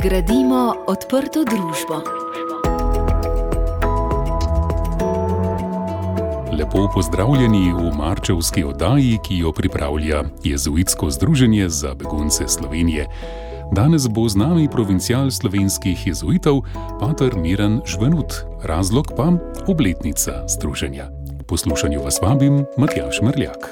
Gradimo odprto družbo. Lepo pozdravljeni v marčevski oddaji, ki jo pripravlja Jezuitsko združenje za begunce Slovenije. Danes bo z nami provincial slovenskih jezuitov, pater Miran Žvenut, razlog pa obletnica združenja. K poslušanju vas vabim, Matjaž Merljak.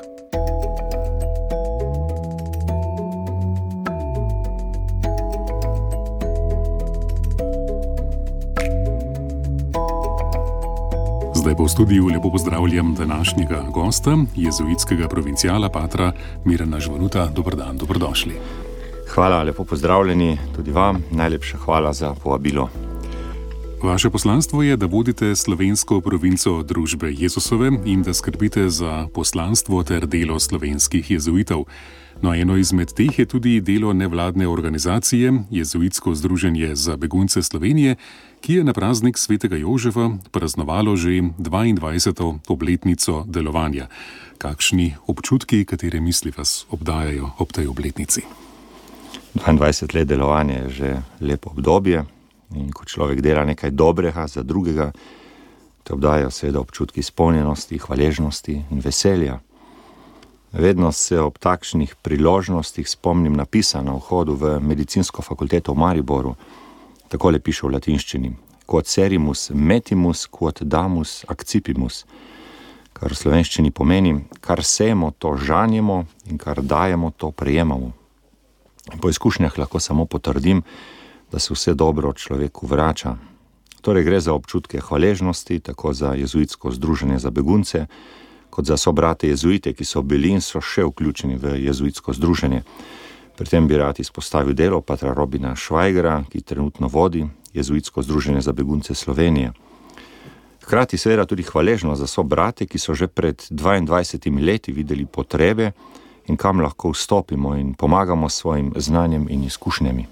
Zdaj pa v studiu lepo pozdravljam današnjega gosta, jezuitskega provinciala, patra Mirana Žvenuta. Dober dan, dobrodošli. Hvala, lepo pozdravljeni tudi vam. Najlepša hvala za povabilo. Vaše poslanstvo je, da vodite slovensko provinco družbe Jezusove in da skrbite za poslanstvo ter delo slovenskih jezuitov. No, eno izmed teh je tudi delo nevladne organizacije Jezuitsko združenje za begunce Slovenije, ki je na praznik svetega Jožefa praznovalo že 22. obletnico delovanja. Kakšni občutki, katere misli vas obdajajo ob tej obletnici? 22 let delovanja je že lepo obdobje in ko človek dela nekaj dobrega za drugega, te obdajajo seveda občutki izpolnjenosti, hvaležnosti in veselja. Vedno se ob takšnih priložnostih spomnim napisa na vhodu v medicinsko fakulteto v Mariboru. Takole piše v latinščini: quod serimus metimus, quod damus accipimus, kar v slovenščini pomeni: kar sejemo, to žanjemo, in kar dajemo, to prejemamo. Po izkušnjah lahko samo potrdim, da se vse dobro človeku vrača. Torej gre za občutke hvaležnosti, tako za Jezuitsko združenje za begunce, kot za sobrate jezuite, ki so bili in so še vključeni v Jezuitsko združenje. Pri tem bi rad izpostavil delo patra Robina Švajgera, ki trenutno vodi Jezuitsko združenje za begunce Slovenije. Hkrati seveda tudi hvaležno za sobrate, ki so že pred 22 leti videli potrebe in kam lahko vstopimo in pomagamo s svojim znanjem in izkušnjami.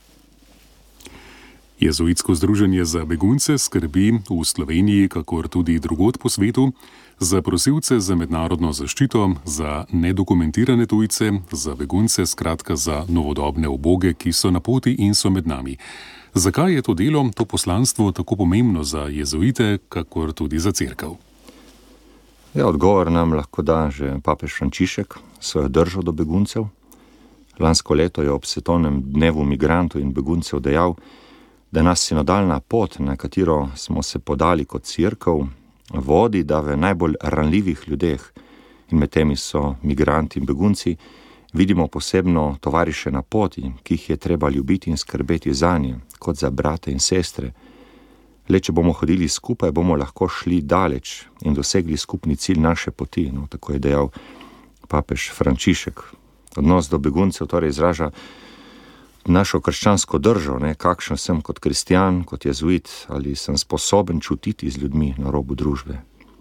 Jezuitsko združenje za begunce skrbi v Sloveniji, kakor tudi drugod po svetu, za prosilce za mednarodno zaščito, za nedokumentirane tujce, za begunce, skratka za novodobne uboge, ki so na poti in so med nami. Zakaj je to delo, to poslanstvo tako pomembno za jezuite, kakor tudi za cerkev? Ja, odgovor nam lahko da že papež Frančišek, svojo držo do beguncev. Lansko leto je ob svetovnem dnevu migrantov in beguncev dejal, da nas sinodalna pot, na katero smo se podali kot cerkev, vodi, da v najbolj ranljivih ljudeh, in med temi so migranti in begunci, vidimo posebno tovariše na poti, ki jih je treba ljubiti in skrbeti zanje, kot za brate in sestre. Le če bomo hodili skupaj, bomo lahko šli daleč in dosegli skupni cilj naše poti, tako je dejal papež Frančišek. Odnos do beguncev torej izraža našo krščansko držo, kakšen sem kot kristjan, kot jezuit, ali sem sposoben čutiti z ljudmi na robu družbe.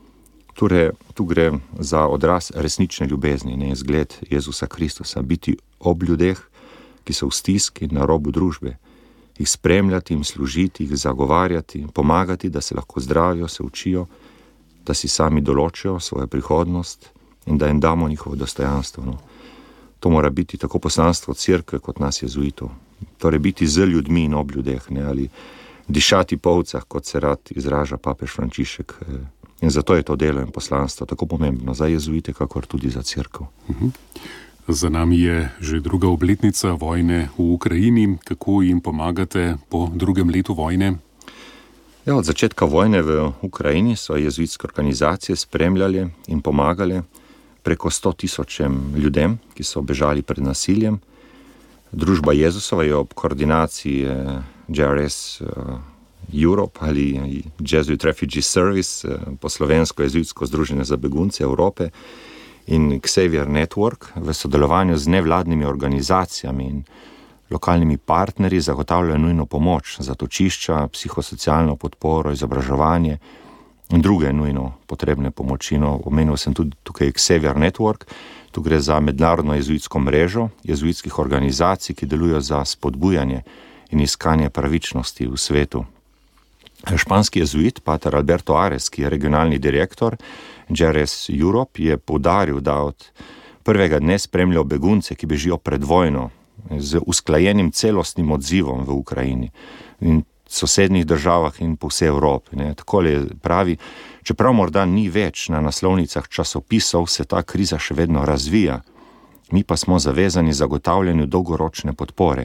Tu gre za odraz resnične ljubezni, zgled Jezusa Kristusa, biti ob ljudeh, ki so v stiski na robu družbe, jih spremljati, jim služiti, jih zagovarjati, pomagati, da se lahko zdravijo, se učijo, da si sami določijo svojo prihodnost in da jim damo njihovo dostojanstvo. To mora biti tako poslanstvo cerkve kot nas jezuitov. Torej biti z ljudmi in ob ljudeh, ali dišati po ovcah, kot se rad izraža papež Frančišek. In zato je to delo in poslanstvo tako pomembno za jezuite, kakor tudi za cerkev. Za nami je že druga obletnica vojne v Ukrajini. Kako jim pomagate po drugem letu vojne? Ja, od začetka vojne v Ukrajini so jezuitske organizacije spremljale in pomagale preko 100 000 ljudem, ki so bežali pred nasiljem. Družba Jezusova je ob koordinaciji JRS Europe ali Jesuit Refugee Service, po slovensko Jezuitsko združenje za begunce Evrope, in Xavier Network v sodelovanju z nevladnimi organizacijami in lokalnimi partnerji zagotavljajo nujno pomoč, zatočišča, psihosocialno podporo, izobraževanje in druge nujno potrebne pomoči. Omenil sem tudi tukaj Xavier Network. Tu gre za mednarodno jezuitsko mrežo jezuitskih organizacij, ki delujejo za spodbujanje in iskanje pravičnosti v svetu. Španski jezuit, pater Alberto Ares, ki je regionalni direktor JRS Europe, je poudaril, da od prvega dne spremljajo begunce, ki bežijo pred vojno, z usklajenim celostnim odzivom v Ukrajini in sosednjih državah in po vsej Evropi. Takole pravi, čeprav morda ni več na naslovnicah časopisov, se ta kriza še vedno razvija. Mi pa smo zavezani zagotavljanju dolgoročne podpore.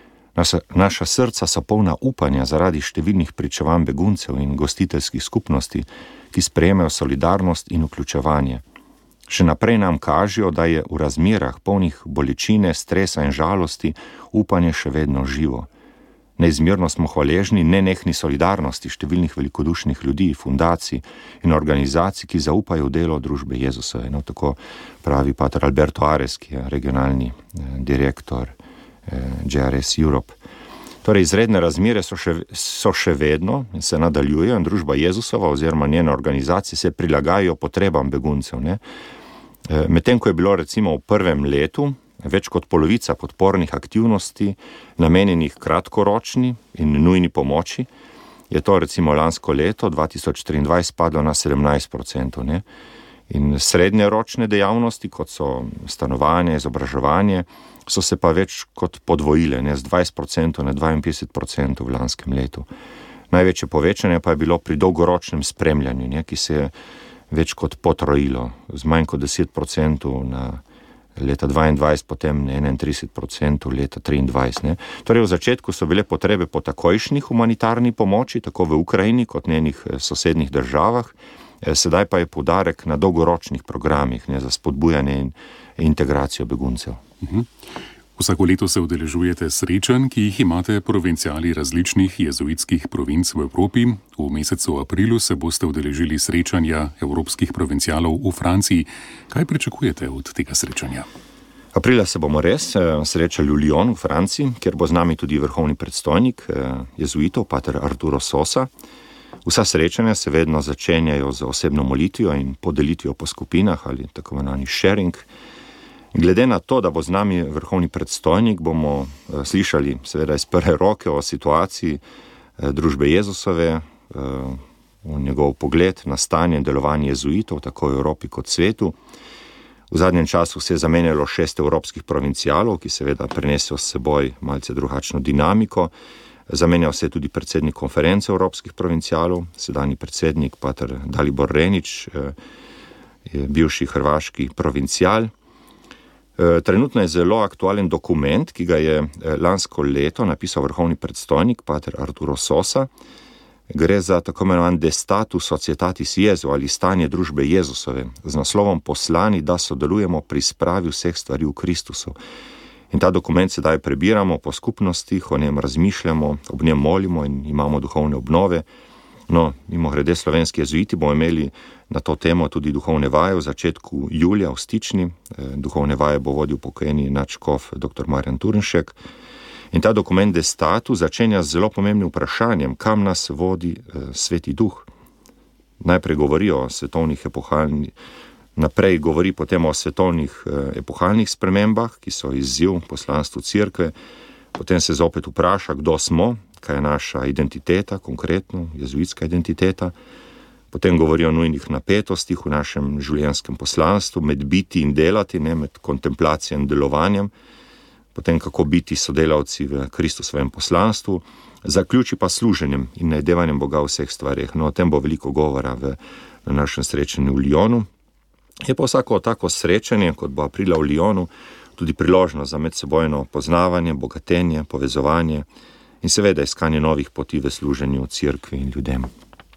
Naša srca so polna upanja zaradi številnih pričevanj beguncev in gostiteljskih skupnosti, ki sprejemajo solidarnost in vključevanje. Še naprej nam kažejo, da je v razmerah polnih bolečine, stresa in žalosti upanje še vedno živo. Neizmerno smo hvaležni nenehni solidarnosti številnih velikodušnih ljudi, fundacij in organizacij, ki zaupajo v delo družbe Jezusove. Tako pravi pater Alberto Ares, ki je regionalni direktor JRS Europe. Torej, izredne razmere so še vedno in se nadaljujejo in družba Jezusova oziroma njene organizacije se prilagajajo potrebam beguncev. Medtem ko je bilo recimo v prvem letu več kot polovica podpornih aktivnosti namenjenih kratkoročni in nujni pomoči, je to recimo lansko leto 2023 spadlo na 17%. In srednjeročne dejavnosti, kot so stanovanje, izobraževanje, so se pa več kot podvojile, z 20% na 52% v lanskem letu. Največje povečanje pa je bilo pri dolgoročnem spremljanju, ki se je več kot potrojilo, z manj kot 10% na leta 22, potem 31% leta 23. Torej v začetku so bile potrebe po takojšnji humanitarni pomoči, tako v Ukrajini kot njenih sosednjih državah, sedaj pa je poudarek na dolgoročnih programih za spodbujanje in integracijo beguncev. Vsako leto se udeležujete srečanj, ki jih imate provinciali različnih jezuitskih provinc v Evropi. V mesecu aprilu se boste udeležili srečanja evropskih provincialov v Franciji. Kaj pričakujete od tega srečanja? Aprila se bomo res srečali v Lyonu v Franciji, kjer bo z nami tudi vrhovni predstojnik jezuitov, pater Arturo Sosa. Vsa srečanja se vedno začenjajo z osebno molitvijo in podelitvijo po skupinah ali tako imenovani sharing. Glede na to, da bo z nami vrhovni predstojnik, bomo slišali seveda iz prve roke o situaciji družbe Jezusove, o njegov pogled na stanje in delovanje jezuitov, tako v Evropi kot svetu. V zadnjem času se je zamenjalo 6 evropskih provincialov, ki seveda prinesejo s seboj malce drugačno dinamiko. Zamenjal se je tudi predsednik konference evropskih provincialov, sedanji predsednik pater Dalibor Renič, je bivši hrvaški provincial. Trenutno je zelo aktualen dokument, ki ga je lansko leto napisal vrhovni predstojnik pater Arturo Sosa. Gre za tako imenovan De Status Societatis Jesu ali stanje družbe Jezusove z naslovom Poslani, da sodelujemo pri spravi vseh stvari v Kristusu. In ta dokument sedaj prebiramo po skupnostih, o njem razmišljamo, ob njem molimo in imamo duhovne obnove. Mimogrede, slovenski jezuiti bomo imeli na to temo tudi duhovne vaje v začetku julija v Stični. Duhovne vaje bo vodil pokojni nadškof dr. Marjan Turnšek. In ta dokument De Status začenja z zelo pomembnim vprašanjem, kam nas vodi Sveti Duh. Najprej govori o svetovnih naprej govori potem o svetovnih epohalnih spremembah, ki so izziv poslanstvu cerkve. Potem se zopet vpraša, kdo smo, kaj je naša identiteta, konkretno jezuitska identiteta. Potem govori o nujnih napetostih v našem življenjskem poslanstvu, med biti in delati, med kontemplacijo in delovanjem. Potem kako biti sodelavci v Kristusovem poslanstvu, zaključi pa služenjem in najdevanjem Boga v vseh stvareh. O tem bo veliko govora na našem srečanju v Lyonu. Je pa vsako tako srečanje, kot bo aprila v Lyonu, tudi priložnost za medsebojno poznavanje, bogatenje, povezovanje in seveda iskanje novih poti v služenju cerkvi in ljudem.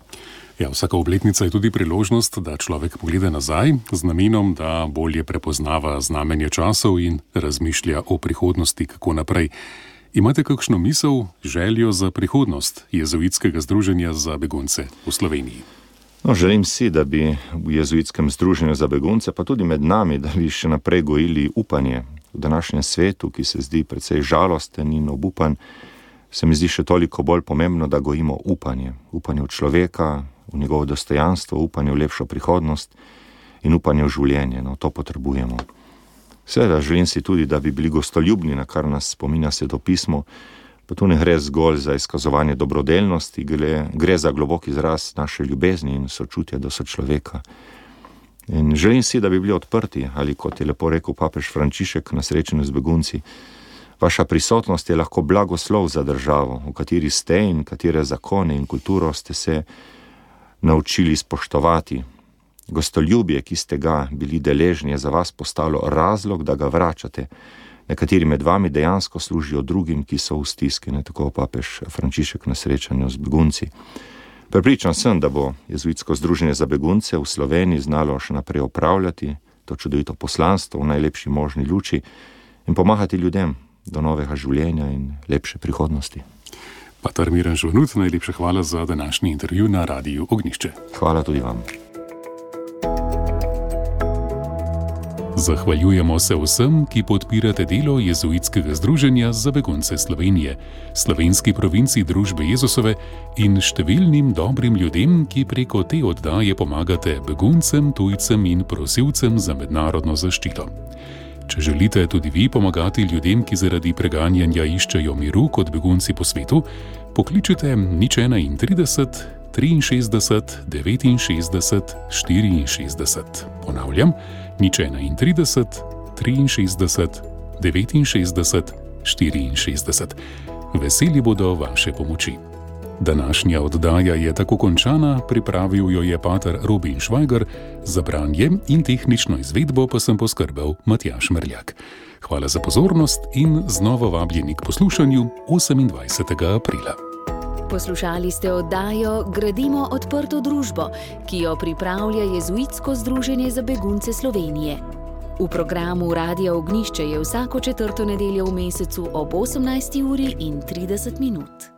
Vsaka obletnica je tudi priložnost, da človek pogleda nazaj z namenom, da bolje prepoznava znamenje časov in razmišlja o prihodnosti, kako naprej. Imate kakšno misel, željo za prihodnost jezuitskega združenja za begunce v Sloveniji? Želim si, da bi v jezuitskem združenju za begunce, pa tudi med nami, da bi še naprej gojili upanje v današnjem svetu, ki se zdi precej žalosten in obupan. Se mi zdi še toliko bolj pomembno, da gojimo upanje. Upanje v človeka, v njegovo dostojanstvo, upanje v lepšo prihodnost in upanje v življenje. To potrebujemo. Seveda želim si tudi, da bi bili gostoljubni, na kar nas spominja Sveto pismo, pa tu ne gre zgolj za izkazovanje dobrodelnosti, gre za globok izraz naše ljubezni in sočutja do sočloveka. In želim si, da bi bili odprti, ali kot je lepo rekel papež Frančišek na srečanju z begunci, Vaša prisotnost je lahko blagoslov za državo, v kateri ste in katere zakone in kulturo ste se naučili spoštovati. Gostoljubje, ki ste ga bili deležni, je za vas postalo razlog, da ga vračate. Nekateri med vami dejansko služijo drugim, ki so v stiski, tako papež Frančišek na srečanju z begunci. Prepričan sem, da bo Jezuitsko združenje za begunce v Sloveniji znalo še naprej opravljati to čudovito poslanstvo v najlepši možni luči in pomagati ljudem do novega življenja in lepše prihodnosti. Pater Miran Žvanut, najlepša hvala za današnji intervju na Radiu Ognjišče. Hvala tudi vam. Zahvaljujemo se vsem, ki podpirate delo Jezuitskega združenja za begunce Slovenije, slovenski provinci Družbe Jezusove in številnim dobrim ljudem, ki preko te oddaje pomagate beguncem, tujcem in prosilcem za mednarodno zaščito. Če želite tudi vi pomagati ljudem, ki zaradi preganjanja iščejo miru kot begunci po svetu, pokličite 031 63 69 64. Ponavljam, 031 63 69 64. Veseli bodo vaše pomoči. Današnja oddaja je tako končana, pripravil jo je pater Robin Švajger, za branje in tehnično izvedbo pa sem poskrbel Matjaž Merljak. Hvala za pozornost in znova vabljeni k poslušanju 28. aprila. Poslušali ste oddajo Gradimo odprto družbo, ki jo pripravlja Jezuitsko združenje za begunce Slovenije. V programu Radia Ognjišče je vsako četrto nedeljo v mesecu ob 18:30.